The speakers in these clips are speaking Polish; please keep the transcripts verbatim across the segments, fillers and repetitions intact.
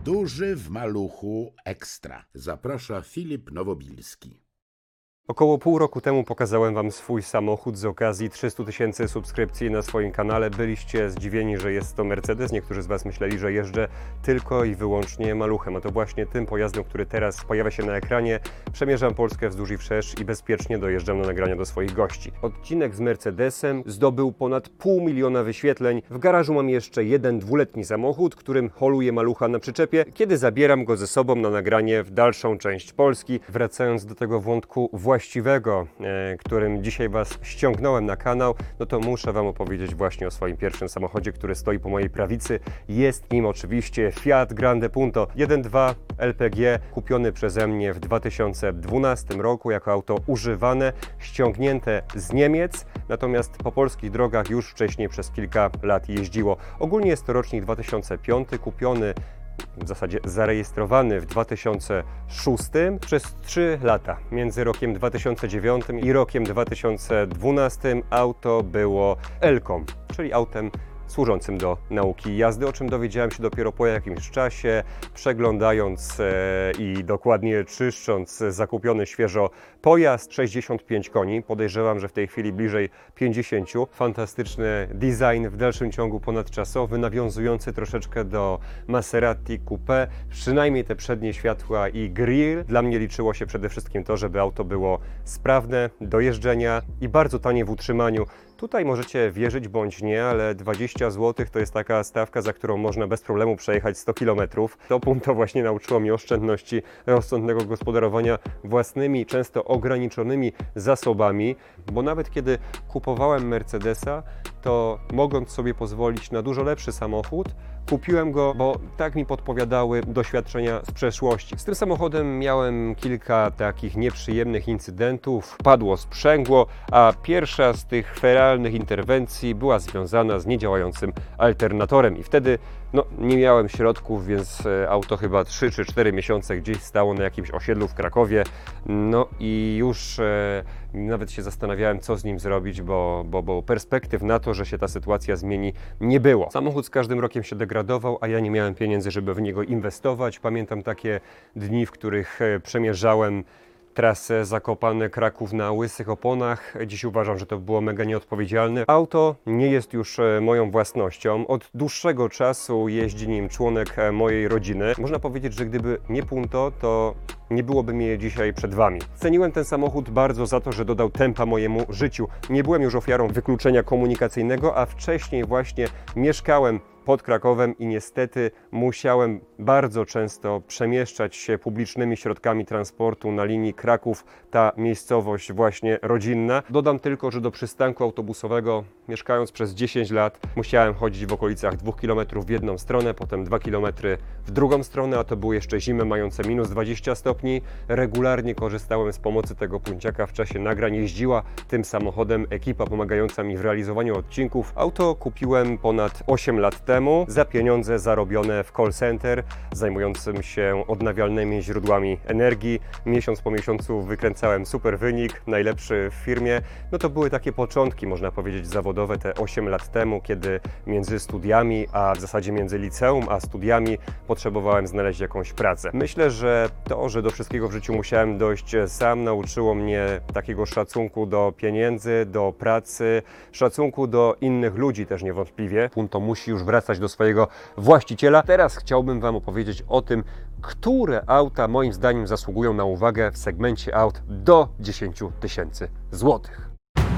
Duży w maluchu ekstra. Zaprasza Filip Nowobilski. Około pół roku temu pokazałem Wam swój samochód z okazji trzystu tysięcy subskrypcji na swoim kanale. Byliście zdziwieni, że jest to Mercedes. Niektórzy z Was myśleli, że jeżdżę tylko i wyłącznie maluchem. A to właśnie tym pojazdem, który teraz pojawia się na ekranie, przemierzam Polskę wzdłuż i wszerz i bezpiecznie dojeżdżam na nagrania do swoich gości. Odcinek z Mercedesem zdobył ponad pół miliona wyświetleń. W garażu mam jeszcze jeden dwuletni samochód, którym holuję malucha na przyczepie, kiedy zabieram go ze sobą na nagranie w dalszą część Polski. Wracając do tego wątku właśnie właściwego, e, którym dzisiaj Was ściągnąłem na kanał, no to muszę Wam opowiedzieć właśnie o swoim pierwszym samochodzie, który stoi po mojej prawicy. Jest nim oczywiście Fiat Grande Punto jeden dwa L P G, kupiony przeze mnie w dwa tysiące dwunastym roku jako auto używane, ściągnięte z Niemiec, natomiast po polskich drogach już wcześniej przez kilka lat jeździło. Ogólnie jest to rocznik dwa tysiące piąty, kupiony w zasadzie zarejestrowany w dwa tysiące szóstym przez trzy lata. Między rokiem dwa tysiące dziewiątym i rokiem dwa tysiące dwunastym auto było Elką, czyli autem służącym do nauki jazdy, o czym dowiedziałem się dopiero po jakimś czasie, przeglądając e, i dokładnie czyszcząc zakupiony świeżo pojazd. sześćdziesiąt pięć koni, podejrzewam, że w tej chwili bliżej pięćdziesiąt. Fantastyczny design, w dalszym ciągu ponadczasowy, nawiązujący troszeczkę do Maserati Coupé, przynajmniej te przednie światła i grill. Dla mnie liczyło się przede wszystkim to, żeby auto było sprawne do jeżdżenia i bardzo tanie w utrzymaniu. Tutaj możecie wierzyć bądź nie, ale dwadzieścia złotych to jest taka stawka, za którą można bez problemu przejechać sto kilometrów. To Punto właśnie nauczyło mnie oszczędności, rozsądnego gospodarowania własnymi, często ograniczonymi zasobami, bo nawet kiedy kupowałem Mercedesa, to mogąc sobie pozwolić na dużo lepszy samochód, kupiłem go, bo tak mi podpowiadały doświadczenia z przeszłości. Z tym samochodem miałem kilka takich nieprzyjemnych incydentów, padło sprzęgło, a pierwsza z tych feralnych interwencji była związana z niedziałającym alternatorem i wtedy no, nie miałem środków, więc auto chyba trzy czy cztery miesiące gdzieś stało na jakimś osiedlu w Krakowie, no i już e, nawet się zastanawiałem, co z nim zrobić, bo, bo, bo perspektyw na to, że się ta sytuacja zmieni, nie było. Samochód z każdym rokiem się degradował, a ja nie miałem pieniędzy, żeby w niego inwestować. Pamiętam takie dni, w których przemierzałem trasę Zakopane-Kraków na łysych oponach. Dziś uważam, że to było mega nieodpowiedzialne. Auto nie jest już moją własnością. Od dłuższego czasu jeździ nim członek mojej rodziny. Można powiedzieć, że gdyby nie Punto, to nie byłoby mnie dzisiaj przed Wami. Ceniłem ten samochód bardzo za to, że dodał tempa mojemu życiu. Nie byłem już ofiarą wykluczenia komunikacyjnego, a wcześniej właśnie mieszkałem pod Krakowem i niestety musiałem bardzo często przemieszczać się publicznymi środkami transportu na linii Kraków, ta miejscowość właśnie rodzinna. Dodam tylko, że do przystanku autobusowego, mieszkając przez dziesięć lat, musiałem chodzić w okolicach dwóch kilometrów w jedną stronę, potem dwa kilometry w drugą stronę, a to były jeszcze zimy mające minus dwadzieścia stopni. Regularnie korzystałem z pomocy tego Punciaka w czasie nagrań. Jeździła tym samochodem ekipa pomagająca mi w realizowaniu odcinków. Auto kupiłem ponad osiem lat temu za pieniądze zarobione w call center zajmującym się odnawialnymi źródłami energii. Miesiąc po miesiącu wykręcałem super wynik, najlepszy w firmie. No to były takie początki, można powiedzieć, zawodowe te osiem lat temu, kiedy między studiami, a w zasadzie między liceum a studiami potrzebowałem znaleźć jakąś pracę. Myślę, że to, że do wszystkiego w życiu musiałem dojść sam, nauczyło mnie takiego szacunku do pieniędzy, do pracy, szacunku do innych ludzi też niewątpliwie. Punto musi już wracać do swojego właściciela. Teraz chciałbym Wam opowiedzieć o tym, które auta moim zdaniem zasługują na uwagę w segmencie aut do dziesięciu tysięcy złotych.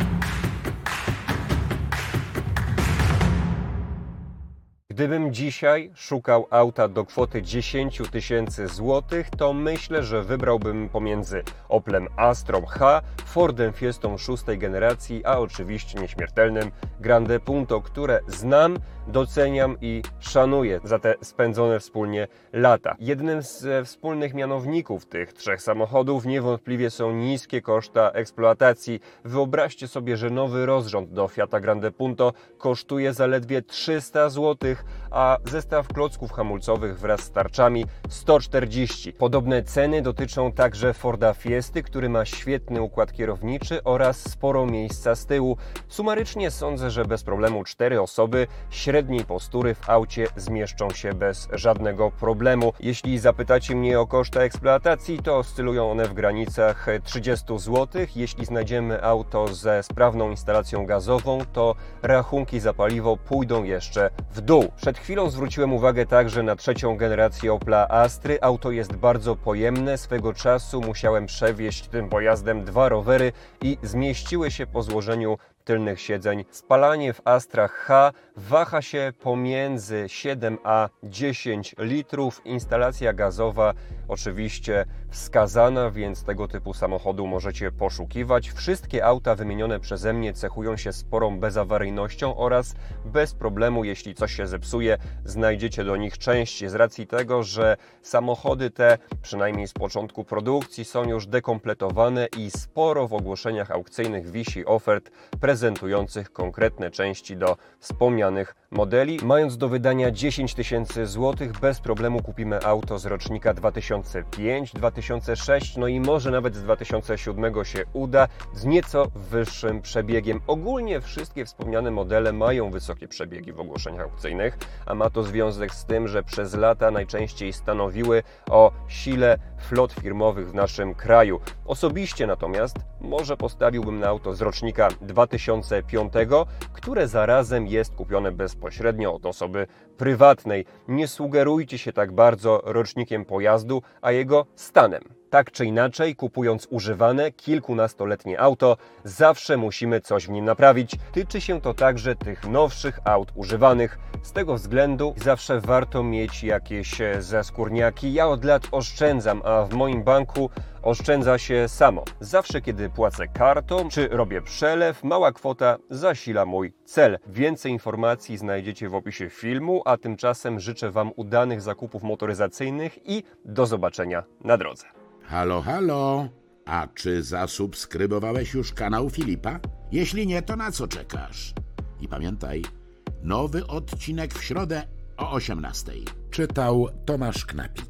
Gdybym dzisiaj szukał auta do kwoty dziesięciu tysięcy złotych, to myślę, że wybrałbym pomiędzy Oplem Astrą H, Fordem Fiestą szóstej generacji, a oczywiście nieśmiertelnym Grande Punto, które znam, doceniam i szanuję za te spędzone wspólnie lata. Jednym z wspólnych mianowników tych trzech samochodów niewątpliwie są niskie koszta eksploatacji. Wyobraźcie sobie, że nowy rozrząd do Fiata Grande Punto kosztuje zaledwie trzysta złotych, a zestaw klocków hamulcowych wraz z tarczami sto czterdzieści. Podobne ceny dotyczą także Forda Fiesty, który ma świetny układ kierowniczy oraz sporo miejsca z tyłu. Sumarycznie sądzę, że bez problemu cztery osoby średniej postury w aucie zmieszczą się bez żadnego problemu. Jeśli zapytacie mnie o koszty eksploatacji, to oscylują one w granicach trzydziestu złotych. Jeśli znajdziemy auto ze sprawną instalacją gazową, to rachunki za paliwo pójdą jeszcze w dół. Przed chwilą zwróciłem uwagę także na trzecią generację Opla Astry. Auto jest bardzo pojemne. Swego czasu musiałem przewieźć tym pojazdem dwa rowery i zmieściły się po złożeniu tylnych siedzeń. Spalanie w Astrach H waha się pomiędzy siedem a dziesięć litrów. Instalacja gazowa oczywiście wskazana, więc tego typu samochodu możecie poszukiwać. Wszystkie auta wymienione przeze mnie cechują się sporą bezawaryjnością oraz bez problemu, jeśli coś się zepsuje, znajdziecie do nich część z racji tego, że samochody te, przynajmniej z początku produkcji, są już dekompletowane i sporo w ogłoszeniach aukcyjnych wisi ofert prezentujących konkretne części do wspomnianych modeli. Mając do wydania dziesięć tysięcy złotych, bez problemu kupimy auto z rocznika dwa tysiące piąty, dwa tysiące szósty, no i może nawet z dwa tysiące siódmego się uda, z nieco wyższym przebiegiem. Ogólnie wszystkie wspomniane modele mają wysokie przebiegi w ogłoszeniach aukcyjnych, a ma to związek z tym, że przez lata najczęściej stanowiły o sile flot firmowych w naszym kraju. Osobiście natomiast może postawiłbym na auto z rocznika dwa tysiące piątego, które zarazem jest kupione bezpośrednio od osoby prywatnej. Nie sugerujcie się tak bardzo rocznikiem pojazdu, a jego stanem. Tak czy inaczej, kupując używane, kilkunastoletnie auto, zawsze musimy coś w nim naprawić. Tyczy się to także tych nowszych aut używanych. Z tego względu zawsze warto mieć jakieś zaskórniaki. Ja od lat oszczędzam, a w moim banku oszczędza się samo. Zawsze, kiedy płacę kartą, czy robię przelew, mała kwota zasila mój cel. Więcej informacji znajdziecie w opisie filmu, a tymczasem życzę Wam udanych zakupów motoryzacyjnych i do zobaczenia na drodze. Halo, halo, a czy zasubskrybowałeś już kanał Filipa? Jeśli nie, to na co czekasz? I pamiętaj, nowy odcinek w środę o osiemnastej. Czytał Tomasz Knapik.